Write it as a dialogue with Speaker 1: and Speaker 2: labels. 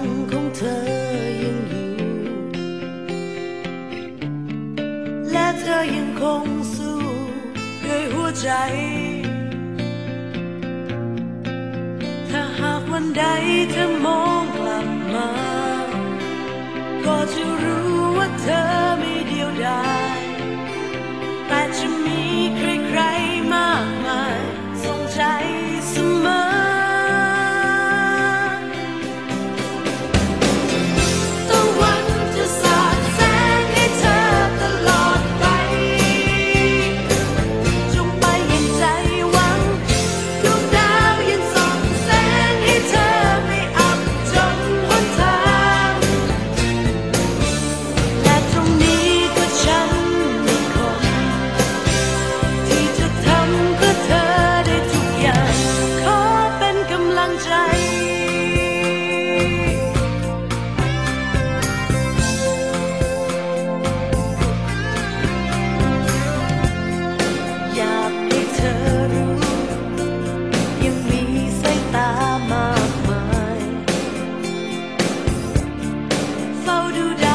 Speaker 1: ของเธอยังอยู่และเธอยังคงสู้ด้วยหัวใจถ้าหากวันใดเธอมองกลับมาก็จะรู้ว่าเธอไม่เดียวดายแต่จะมีใครๆมากมายส่งใจเสมอตะวันจะสาดแสงให้เธอตลอดไปจงไปอย่างใจหวังดวงดาวยังส่องแสงให้เธอไม่อับจนหนทางและตรงนี้ก็ฉันมีคนที่จะทำเพื่อเธอได้ทุกอย่างขอเป็นกำลังใจอยากให้เธอรู้ยังมีสายตามากมายเฝ้าดูด